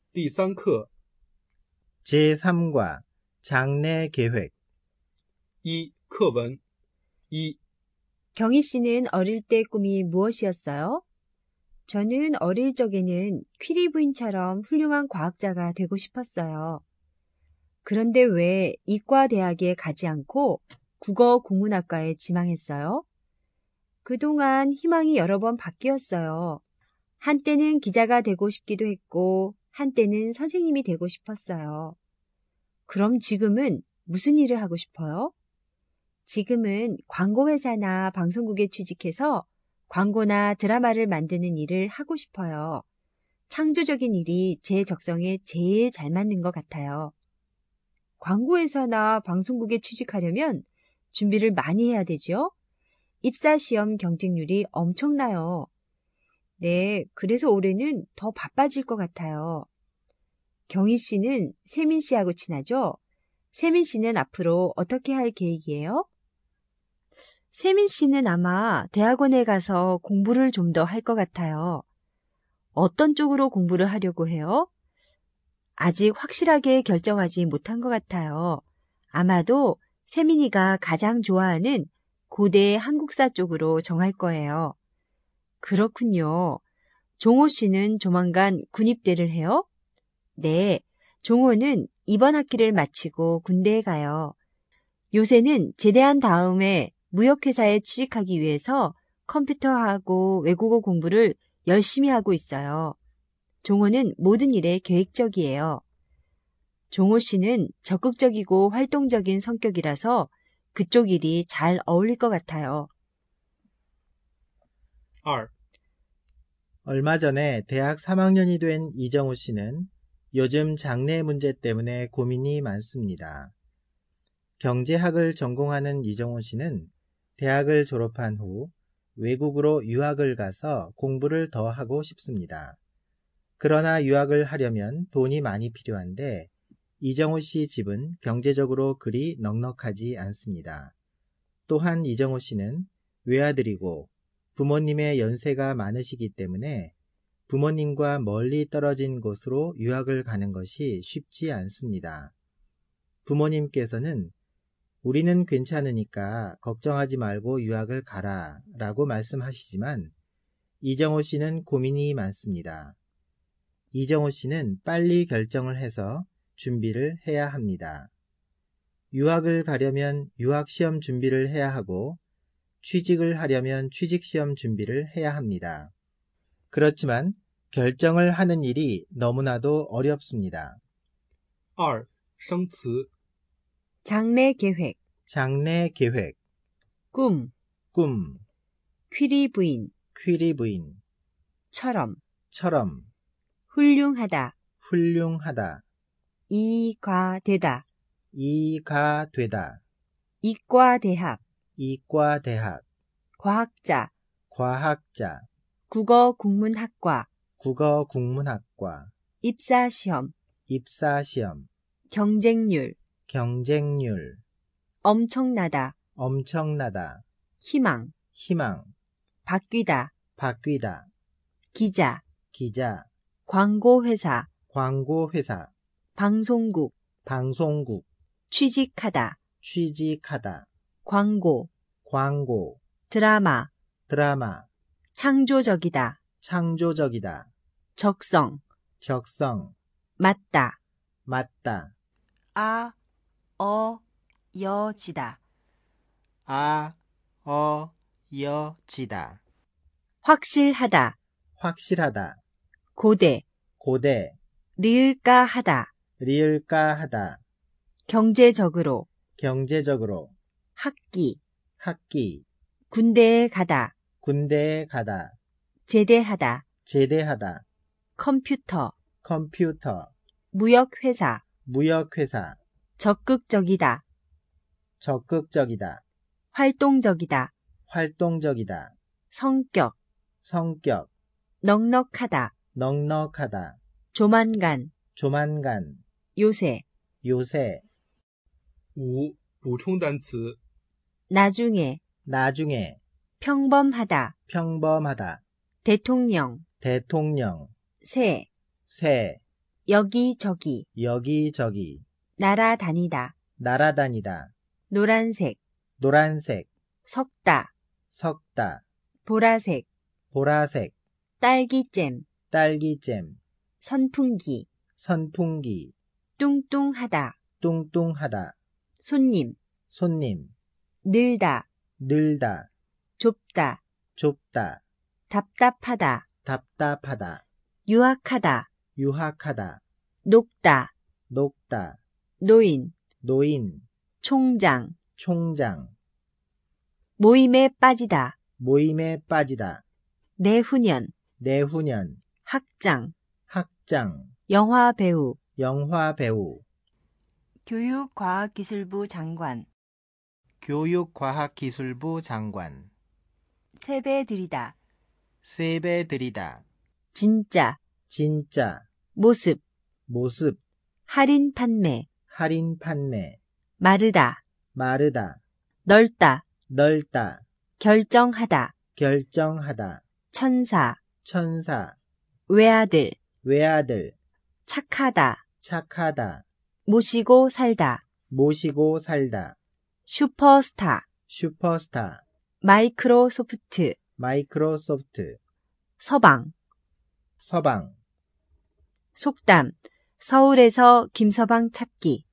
第三课 제3과 장래 계획 一课文一 경희 씨는 어릴 때 꿈이 무엇이었어요? 저는 어릴 적에는 퀴리 부인처럼 훌륭한 과학자가 되고 싶었어요. 그런데 왜 이과대학에 가지 않고 국어국문학과에 지망했어요? 그동안 희망이 여러 번 바뀌었어요. 한때는 기자가 되고 싶기도 했고, 한때는 선생님이 되고 싶었어요. 그럼 지금은 무슨 일을 하고 싶어요? 지금은 광고회사나 방송국에 취직해서 광고나 드라마를 만드는 일을 하고 싶어요. 창조적인 일이 제 적성에 제일 잘 맞는 것 같아요. 광고회사나 방송국에 취직하려면 준비를 많이 해야 되죠? 입사시험 경쟁률이 엄청나요. 네, 그래서 올해는 더 바빠질 것 같아요. 경희 씨는 세민 씨하고 친하죠? 세민 씨는 앞으로 어떻게 할 계획이에요? 세민 씨는 아마 대학원에 가서 공부를 좀 더 할 것 같아요. 어떤 쪽으로 공부를 하려고 해요? 아직 확실하게 결정하지 못한 것 같아요. 아마도 세민이가 가장 좋아하는 고대 한국사 쪽으로 정할 거예요. 그렇군요. 종호 씨는 조만간 군입대를 해요? 네, 종호는 이번 학기를 마치고 군대에 가요. 요새는 제대한 다음에 무역회사에 취직하기 위해서 컴퓨터하고 외국어 공부를 열심히 하고 있어요. 종호는 모든 일에 계획적이에요. 종호 씨는 적극적이고 활동적인 성격이라서 그쪽 일이 잘 어울릴 것 같아요. 二 얼마 전에 대학 3학년이 된 이정우 씨는 요즘 장래 문제 때문에 고민이 많습니다. 경제학을 전공하는 이정우 씨는 대학을 졸업한 후 외국으로 유학을 가서 공부를 더 하고 싶습니다. 그러나 유학을 하려면 돈이 많이 필요한데 이정우 씨 집은 경제적으로 그리 넉넉하지 않습니다. 또한 이정우 씨는 외아들이고 부모님의 연세가 많으시기 때문에 부모님과 멀리 떨어진 곳으로 유학을 가는 것이 쉽지 않습니다. 부모님께서는 우리는 괜찮으니까 걱정하지 말고 유학을 가라 라고 말씀하시지만 이정우 씨는 고민이 많습니다. 이정우 씨는 빨리 결정을 해서 준비를 해야 합니다. 유학을 가려면 유학시험 준비를 해야 하고 취직을 하려면 취직시험 준비를 해야 합니다. 그렇지만 결정을 하는 일이 너무나도 어렵습니다. 二生词 장래 계획, 장래 계획, 꿈, 꿈, 퀴리 부인, 퀴리 부인, 처럼, 처럼, 훌륭하다, 훌륭하다, 이과되다, 이가 되다, 이과대학, 이과대학, 과학자, 과학자, 국어국문학과, 국어국문학과, 입사시험, 입사시험, 경쟁률, 경쟁률, 엄청나다, 엄청나다, 희망, 희망, 바뀌다, 바뀌다, 기자, 기자, 광고회사, 광고회사, 방송국, 방송국, 취직하다, 취직하다, 광고, 광고, 드라마, 드라마, 창조적이다, 창조적이다, 적성, 적성, 맞다, 맞다, 여지다, 여지다, 확실하다, 확실하다, 고대, 고대, 리을까하다, 리을까하다, 경제적으로, 경제적으로, 학기, 학기, 군대에 가다, 군대에 가다, 제대하다, 제대하다, 컴퓨터, 컴퓨터, 무역회사, 무역회사, 적극적이다, 적극적이다, 활동적이다, 활동적이다, 성격, 성격, 넉넉하다, 넉넉하다, 조만간, 조만간, 요새, 요새, 五补充单词 나중에, 나중에, 평범하다, 평범하다, 대통령, 대통령, 새, 새, 여기저기, 여기저기, 날아다니다, 날아다니다, 노란색, 노란색, 섞다, 섞다, 보라색, 보라색, 딸기잼, 딸기잼, 선풍기, 선풍기, 뚱뚱하다, 뚱뚱하다, 손님, 손님, 늘다, 늘다, 좁다, 좁다, 답답하다, 답답하다, 유학하다, 유학하다, 녹다, 녹다, 노인, 노인, 총장, 총장, 모임에 빠지다, 모임에 빠지다, 내후년, 내후년, 학장, 학장, 영화배우, 영화배우, 교육과학기술부 장관, 교육과학기술부 장관, 세배드리다, 세배드리다, 진짜, 진짜, 모습, 모습, 할인 판매, 할인 판매, 마르다, 마르다, 넓다, 넓다, 결정하다, 결정하다, 천사, 천사, 외아들, 외아들, 착하다, 착하다, 모시고 살다, 모시고 살다, 슈퍼스타, 슈퍼스타, 마이크로소프트, 마이크로소프트, 서방, 서방, 속담, 서울에서 김서방 찾기,